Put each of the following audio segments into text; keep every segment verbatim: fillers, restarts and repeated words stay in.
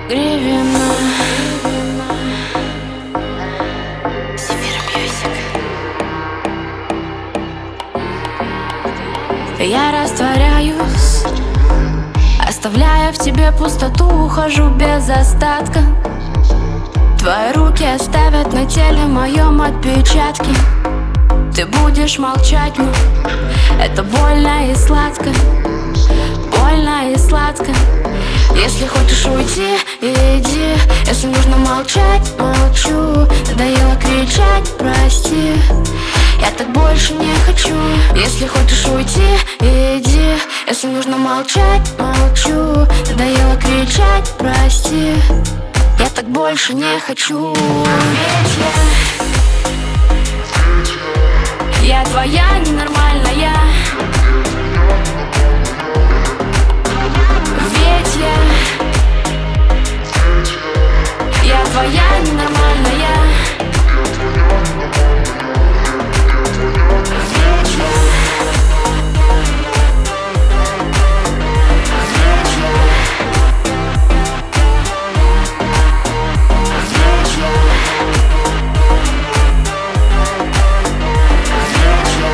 Гривина. Я растворяюсь, оставляя в тебе пустоту, ухожу без остатка. Твои руки оставят на теле моем отпечатки. Ты будешь молчать, но это больно и сладко. Больно и сладко. Если хочешь уйти, иди. Если нужно молчать, молчу. Надоело кричать, прости. Я так больше не хочу. Если хочешь уйти, иди. Если нужно молчать, молчу. Надоело кричать, прости. Я так больше не хочу. Ведь я, я твоя ненормальная. Ведь я, я твоя ненормальная. Ведь я, ведь я, ведь я, ведь я.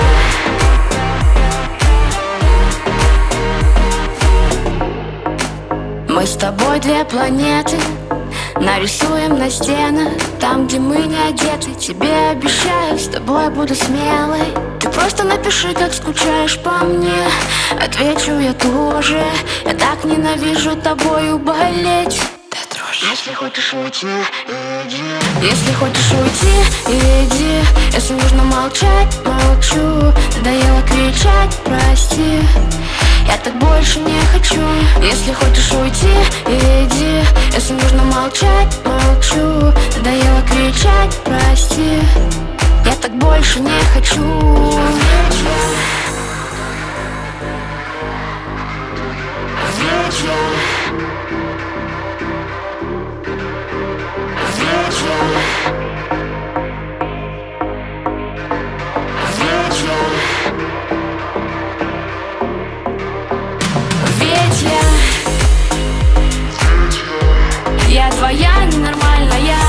Мы с тобой две планеты, нарисуем на стенах там, где мы не одеты. Тебе обещаю, с тобой буду смелой. Ты просто напиши, как скучаешь по мне. Отвечу я тоже. Я так ненавижу тобою болеть. Если хочешь уйти, иди. Если хочешь уйти, иди. Если нужно молчать, молчу. Надоело кричать, прости. Я так больше не хочу. Если хочешь уйти, иди. Если нужно молчать, молчу. Надоело кричать, прости. Я так больше не хочу. Ведь я, ведь я, ведь я, ведь я, ведь я, я твоя ненормальная.